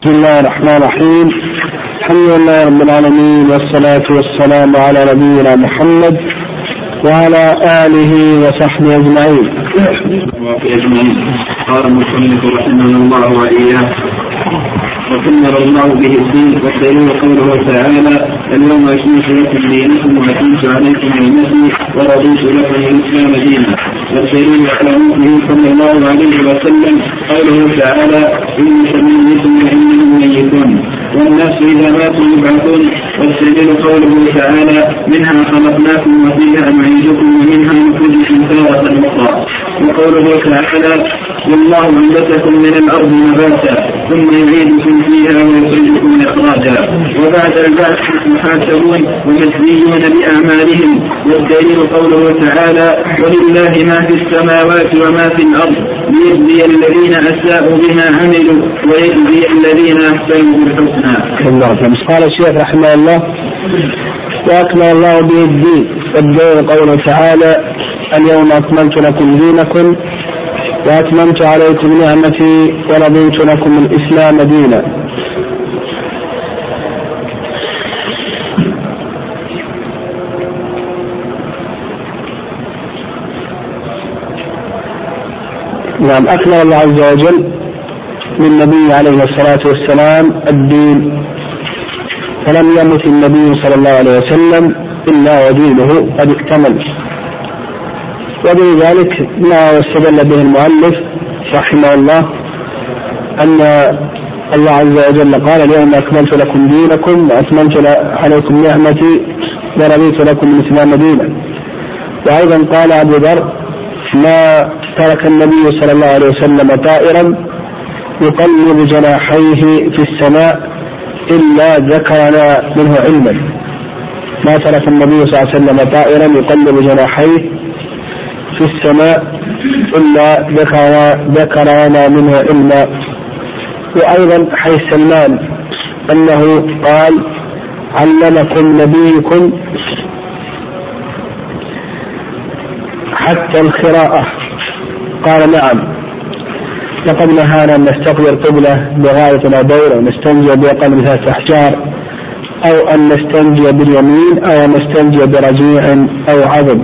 بسم الله الرحمن الرحيم. الحمد لله رب العالمين، والصلاة والسلام على نبينا محمد وعلى آله وصحبه أجمعين. قال المصنف رحمه الله وإياه: وكمل الله به الدين، والدليل قوله تعالى: اليوم أكملت لكم دينكم وأتممت عليكم نعمتي ورضيت لكم الإسلام دينا. والدليل على موته صلى الله عليه وسلم قوله تعالى: إنك ميت وإنهم ميتون والناس إذا ماتوا يبعثون. والدليل قوله تعالى: منها خلقناكم وفيها نعيدكم ومنها نخرجكم تارة أخرى. وقوله تعالى: والله أنبتكم من الأرض نباتا ثم يعيدكم فيها ويخرجكم إخراجا. وبعد البعث محاسبون ومجزيون بأعمالهم. والدليل قوله تعالى: ولله ما في السماوات وما في الأرض ليجزي الذين أساءوا بما عملوا ويجزي الذين أحسنوا بالحسنى. قال الشيخ رحمه الله: وأكمل الله به الدين. والدليل قوله تعالى: اليوم أكملت لكم دينكم وأتممت عليكم نعمتي ورضيت لكم الإسلام دينا. نعم، أكمل الله عز وجل للنبي عليه الصلاة والسلام الدين، فلم يمت النبي صلى الله عليه وسلم إلا ودينه قد اكتمل. وبذلك ما واستدل به المؤلف رحمه الله أن الله عز وجل قال: اليوم أكملت لكم دينكم وأتممت عليكم نعمتي ورضيت لكم الإسلام دينا. وأيضا قال أبو ذر: ما ترك النبي صلى الله عليه وسلم طائرا يقلب جناحيه في السماء إلا ذكرنا منه علما. ما ترك النبي صلى الله عليه وسلم طائرا يقلب جناحيه في السماء إلا ذكرنا منه علما. وأيضا حديث سلمان أنه قال: علمكم نبيكم حتى القراءة. قال: نعم، لقد نهانا أن نستقبل قبلة بغاية دور، أو نستنجي بأقل 3 أحجار، أو أن نستنجي باليمين، أو أن نستنجي برجيع أو عظم.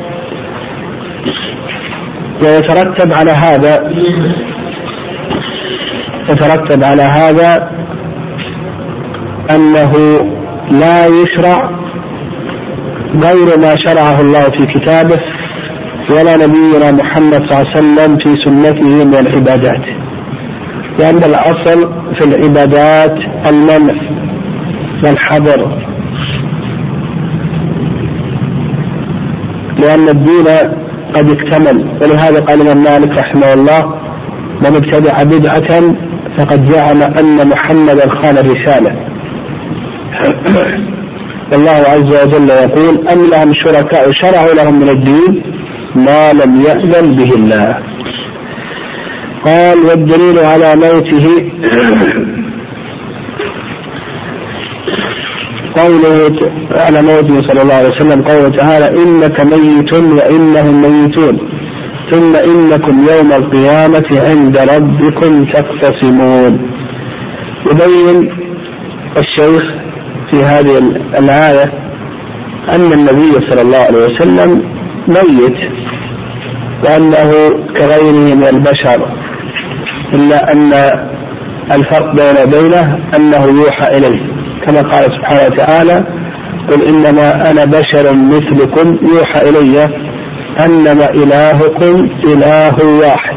ويترتب على هذا أنه لا يشرع غير ما شرعه الله في كتابه ولا نبينا محمد صلى الله عليه وسلم في سنته من العبادات، لأن الأصل في العبادات المنع والحظر، لأن الدين قد اكتمل. ولهذا قال الإمام مالك رحمه الله: من ابتدع بدعة فقد زعم أن محمدا خان الرسالة. والله عز وجل يقول: أم لهم شركاء شرعوا لهم من الدين ما لم يأذن به الله. قال: والدليل على موته قوله على موته صلى الله عليه وسلم قوله تعالى: إنك ميت وإنهم ميتون ثم إنكم يوم القيامة عند ربكم تختصمون. يبين الشيخ في هذه الآية أن النبي صلى الله عليه وسلم ميت، وأنه كغيره من البشر، إلا أن الفرق بينه أنه يوحى إليه، كما قال سبحانه وتعالى: قل إنما أنا بشر مثلكم يوحى إلي أنما إلهكم إله واحد.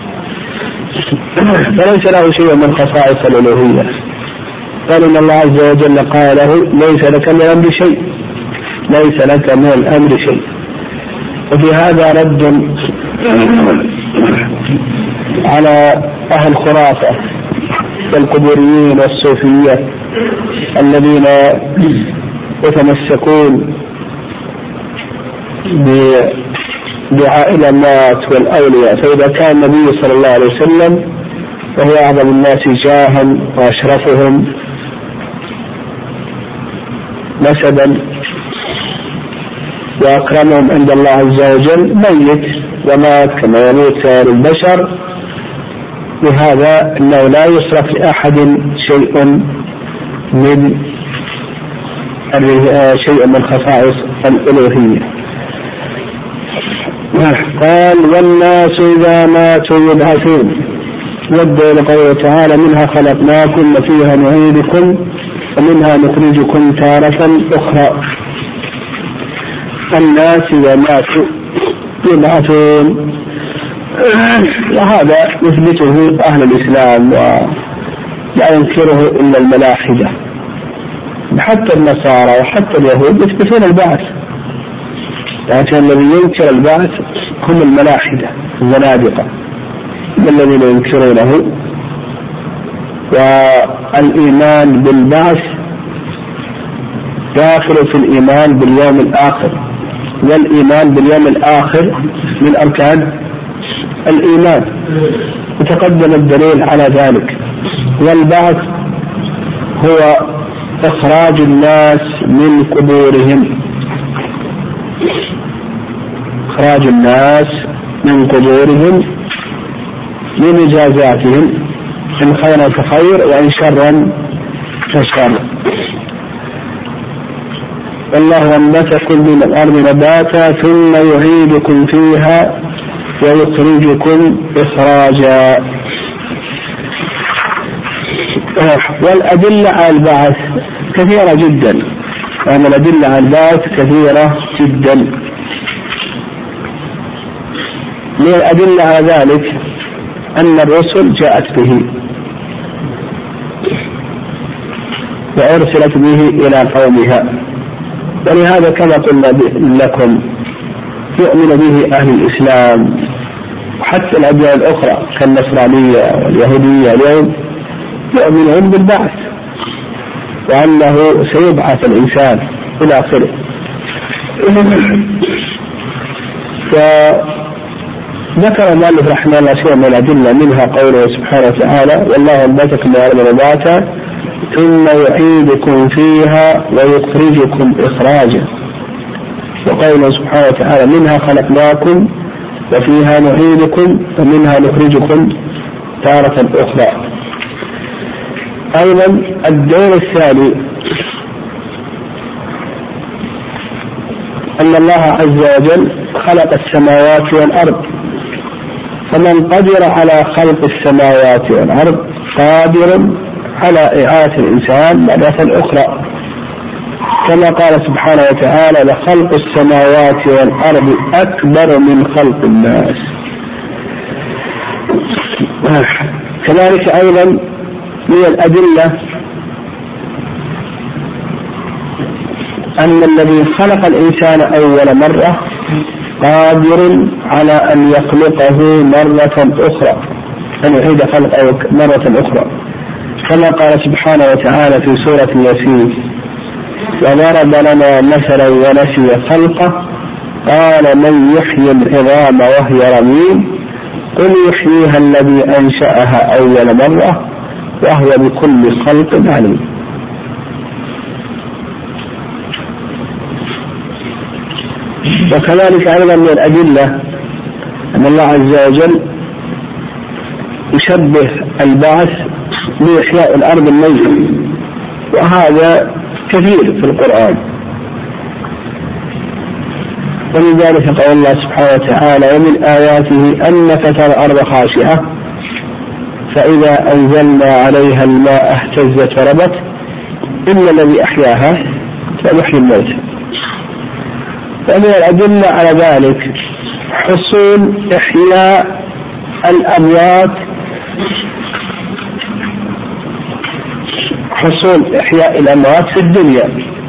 فليس له شيء من خصائص الألوهية، قال إن الله عز وجل قال له: ليس لك من الأمر شيء، ليس لك من الأمر شيء. وفي هذا رد على أهل خرافة والقبوريين والصوفية الذين يتمسكون بدعاء الأموات والأولياء. فإذا كان النبي صلى الله عليه وسلم وهو أعظم الناس جاها وأشرفهم نسبا وأكرمهم عند الله عز وجل ميت ومات كما يموت سائر البشر، بهذا أنه لا يصرف لأحد شيء من خصائص الألوهية. قال والناس إذا ماتوا يبعثون، يبدأ لقوله تعالى منها خلقناكم وفيها نعيدكم ومنها نخرجكم تارة أخرى. الناس إذا ماتوا يبعثون، وهذا يثبته أهل الإسلام ولا ينكره إلا الملاحدة، حتى النصارى وحتى اليهود يثبتون البعث، لكن الذي ينكر البعث هم الملاحدة الزنادقة الذين ينكرونه. والإيمان بالبعث داخل في الإيمان باليوم الآخر، والإيمان باليوم الآخر من أركان الإيمان، وتقدم الدليل على ذلك. والبعث هو إخراج الناس من قبورهم، إخراج الناس من قبورهم لمجازاتهم، إن خيرا فخير وإن شرا فشر. والله أنبتكم من الأرض نباتا ثم يعيدكم فيها ويخرجكم إخراجا. والأدلة على البعث كثيرة جدا، يعني الأدلة على البعث كثيرة جدا. من الأدلة على ذلك أن الرسل جاءت به وأرسلت به إلى قومها، ولهذا كما قلنا لكم يؤمن به أهل الإسلام وحتى الأديان الأخرى كالنصرانية واليهودية اليوم يؤمنون بالبعث وأنه سيبعث الإنسان إلى آخره. فذكر المؤلف رحمه الله شيئا من الأدلة، منها قوله سبحانه وتعالى والله أنبتكم من الأرض نباتا ثم يعيدكم فيها ويخرجكم إخراجا، وقوله سبحانه وتعالى منها خلقناكم وفيها نعيدكم ومنها نخرجكم تارة أخرى. أيضا الدور الثاني أن الله عز وجل خلق السماوات والأرض، فمن قدر على خلق السماوات والأرض قادر على إعادة الإنسان مرة أخرى، كما قال سبحانه وتعالى لخلق السماوات والأرض أكبر من خلق الناس. كذلك أيضا من الأدلة أن الذي خلق الإنسان أول مرة قادر على أن يخلقه مرة أخرى، أن يعيد خلقه مرة أخرى، كما قال سبحانه وتعالى في سورة ياسين وضرب لنا مثلا ونسي خلقه قال من يحيي العظام وهي رميم قل يحييها الذي أنشأها أول مرة وهو بكل خلق عليم. وكذلك أيضا من الأدلة أن الله عز وجل يشبه البعث بإحياء الأرض الميتة، وهذا كثير في القرآن. ومن ذلك قول الله سبحانه وتعالى ومن آياته أنك ترى الأرض خاشعة فإذا أنزلنا عليها الماء اهتزت وربت إن الذي أحياها لمحيي الموتى. ومن الأدلة على ذلك حصول إحياء الأموات، حصول إحياء الأموات في الدنيا،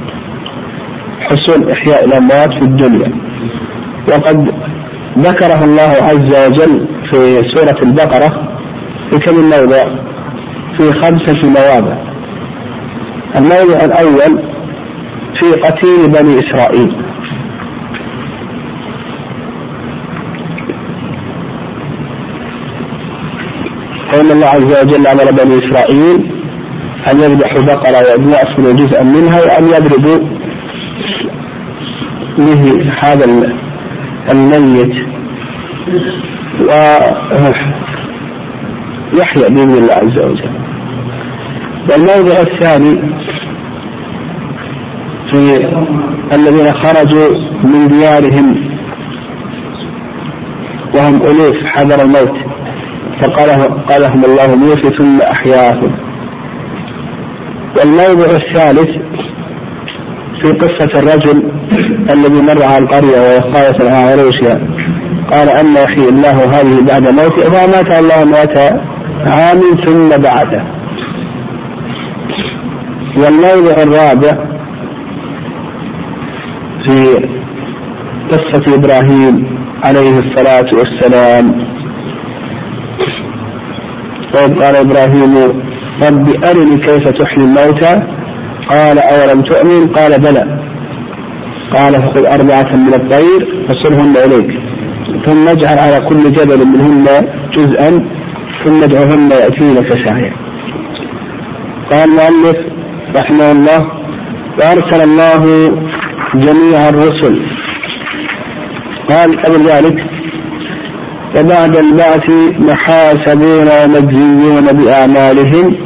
حصول إحياء الأموات في الدنيا، وقد ذكره الله عز وجل في سورة البقرة في كم موضع؟ في 5 مواضع. الموضع الأول في قتيل بني إسرائيل، فإن الله عز وجل أمر بني إسرائيل أن يذبحوا بقرة ويأكلوا جزءا منها وأن يضربوا به هذا يحيا بإذن الله عز وجل. والموضع الثاني في الذين خرجوا من ديارهم وهم ألوف حذر الموت فقالهم الله موت ثم أحياهم. والموضع الثالث في قصة الرجل الذي مر على القرية وخايف على عروشها قال أن يحيي الله هذه بعد موته فمات الله موت عام ثم بعده. والموضع الرابع في قصة إبراهيم عليه الصلاة والسلام قال إبراهيم رب أرني كيف تحيي الموتى قال أولم تؤمن قال بلى قال فخذ 4 من الطير فصرهن إليك ثم اجعل على كل جبل منهن جزءا ثم ادعهن يأتينك سعيا. قال المؤلف رحمه الله وأرسل الله جميع الرسل. قال قبل ذلك وبعد البعث محاسبون ومجزيون بأعمالهم.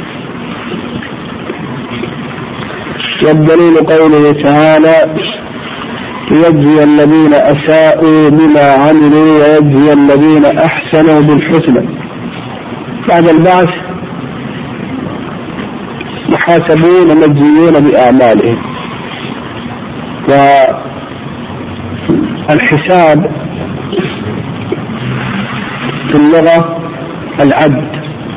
والدليل قوله تعالى ليجزي الذين أساءوا بما عملوا ويجزي الذين أحسنوا بالحسنى. بعد البعث محاسبون ومجزيون بأعمالهم. والحساب في اللغة العد،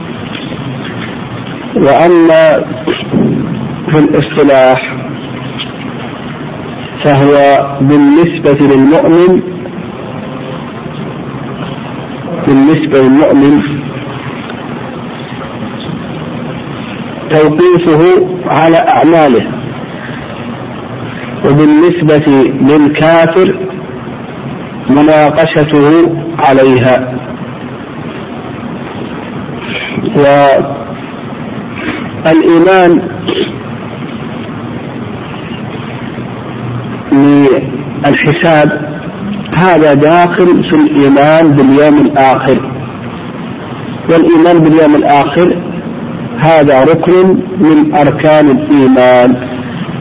وأما في الاصطلاح فهو بالنسبة للمؤمن توقيفه على أعماله، وبالنسبة للكافر مناقشته عليها. والإيمان للحساب هذا داخل في الإيمان باليوم الآخر، والإيمان باليوم الآخر هذا ركن من أركان الإيمان.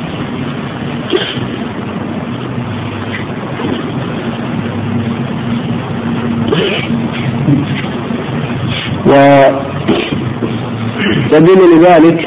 ويدل لذلك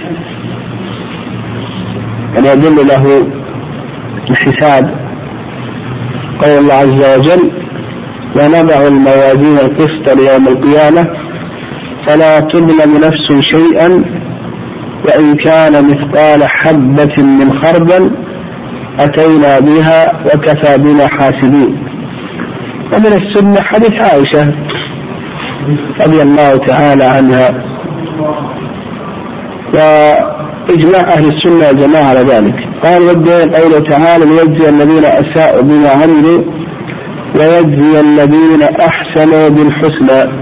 أن يدل له الحساب قول الله عز وجل ونضع الموازين القسط ليوم القيامة فلا تظلم نفس شيئا وإن كان مثقال حبة من خردل أتينا بها وكفى بنا حاسبين. ومن السنة حديث عائشة رضي الله تعالى عنها، وإجماع أهل السنة والجماعة على ذلك. قال والدين قوله تعالى ليجزي الذين أساءوا بما عملوا ويجزي الذين أحسنوا بالحسنى.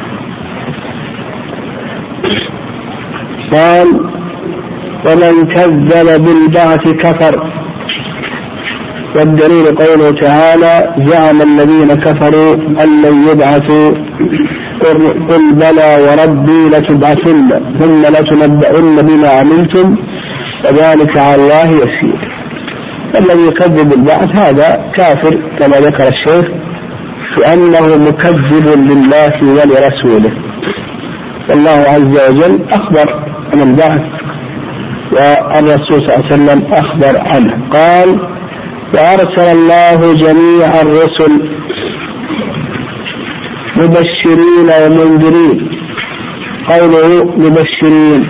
قال ومن كذب بالبعث كفر. والدليل قوله تعالى زعم الذين كفروا أن لن يبعثوا قل بلى وربي لتبعثن ثم لتنبؤن بما عملتم وذلك على الله يسير. الذي يكذب بالبعث هذا كافر كما ذكر الشيخ، لأنه مكذب لله ولرسوله. والله عز وجل أخبر عن البعث والرسول صلى الله عليه وسلم أخبر عنه. قال وأرسل الله جميع الرسل مبشرين ومنذرين. قوله مبشرين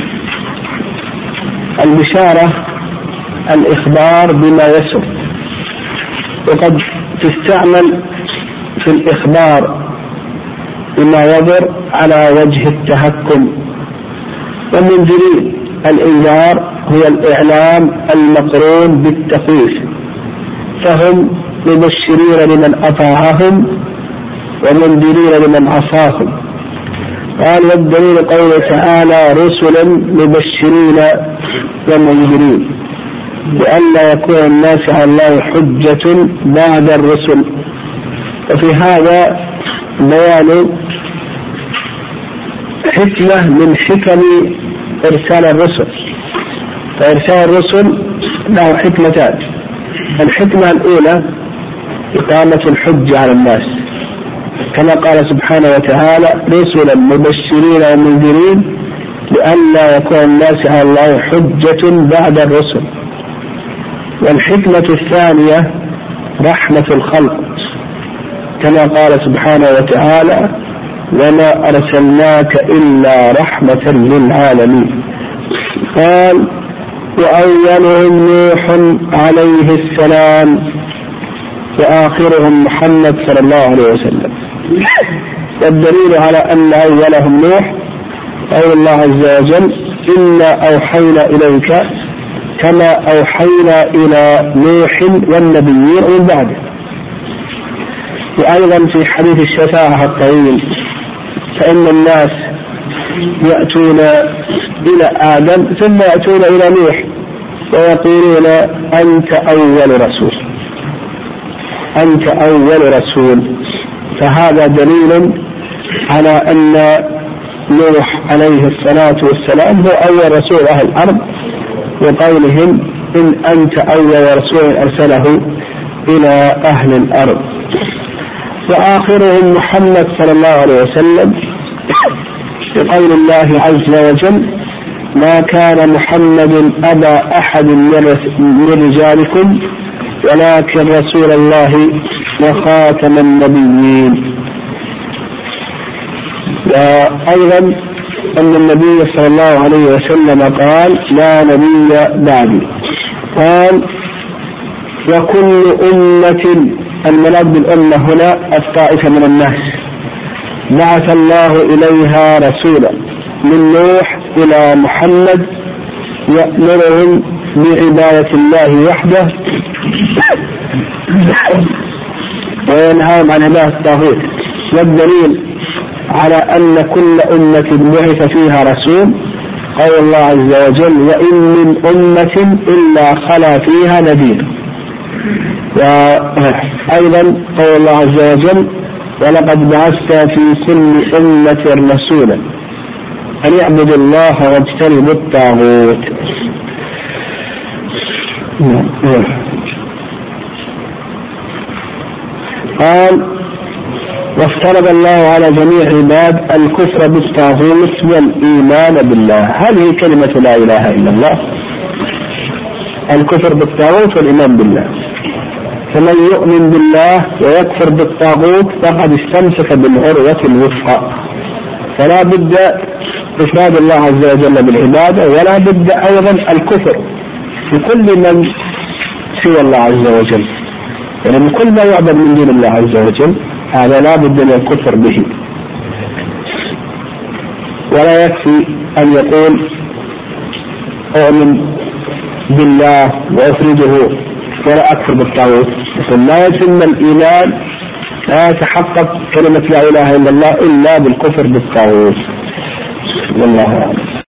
البشارة الإخبار بما يسر، وقد تستعمل في الإخبار بما يضر على وجه التهكم. ومنذرين الإنذار هو الإعلام المقرون بالتخويف، فهم مبشرين لمن أطاعهم ومنذرين لمن عصاهم. قال والدليل قوله تعالى رسلا مبشرين ومنذرين لئلا يكون الناس على الله حجة بعد الرسل. وفي هذا بيان حكمة من حكم إرسال الرسل. فإرسال الرسل له حكمتان. الحكمة الأولى إقامة الحجة على الناس، كما قال سبحانه وتعالى: رسلا مبشرين ومنذرين لئلا يكون الناس على الله حجة بعد الرسل. والحكمة الثانية رحمة الخلق، كما قال سبحانه وتعالى: وما أرسلناك إلا رحمة للعالمين. قال: وأولهم نوح عليه السلام وآخرهم محمد صلى الله عليه وسلم. والدليل على أن أولهم نوح قول الله عز وجل: إنا أوحينا إليك كما أوحينا إلى نوح والنبيين من بعده. وأيضا في حديث الشفاعة الطويل: فإن الناس يأتون إلى آدم ثم يأتون إلى نوح ويقولون: أنت أول رسول، أنت أول رسول. فهذا دليل على أن نوح عليه الصلاة والسلام هو أول رسول أهل الأرض، وقولهم: إن أنت أول رسول أرسله إلى أهل الأرض. وآخرهم محمد صلى الله عليه وسلم، بقول الله عز وجل: ما كان محمد أبا أحد من رجالكم ولكن رسول الله وخاتم النبيين. وأيضا أن النبي صلى الله عليه وسلم قال: لا نبي بعدي. قال: وكل أمة، المراد بالأمة هنا الطائفة من الناس، بعث الله إليها رسولا من نوح إلى محمد يأمرهم بعبادة الله وحده وينهاهم عن عبادة الطاغوت. والدليل على أن كل أمة بعث فيها رسول قول الله عز وجل: وإن من أمة إلا خلا فيها نذير. وأيضا قول الله عز وجل: ولقد بعثنا في كل أمة رسولا أن يعبدوا الله واجتنبوا الطاغوت. قال: وافترض الله على جميع عباد الكفر بالطاغوت والإيمان بالله. هذه كلمة لا إله إلا الله، الكفر بالطاغوت والإيمان بالله. فمن يؤمن بالله ويكفر بالطاغوت فقد استمسك بالعروة الوثقى. فلا بد إفراد الله عز وجل بالعبادة، ولا بد أيضا الكفر بكل من سوى الله عز وجل، يعني كل ما يعبد من دون الله عز وجل هذا لا بد من الكفر به. ولا يكفي أن يقول أؤمن بالله وأفرده ولا أكفر بالطاغوت، لا يتم الإيمان، لا يتحقق كلمة لا إله إلا الله إلا بالكفر بالطاغوت. والله أعلم.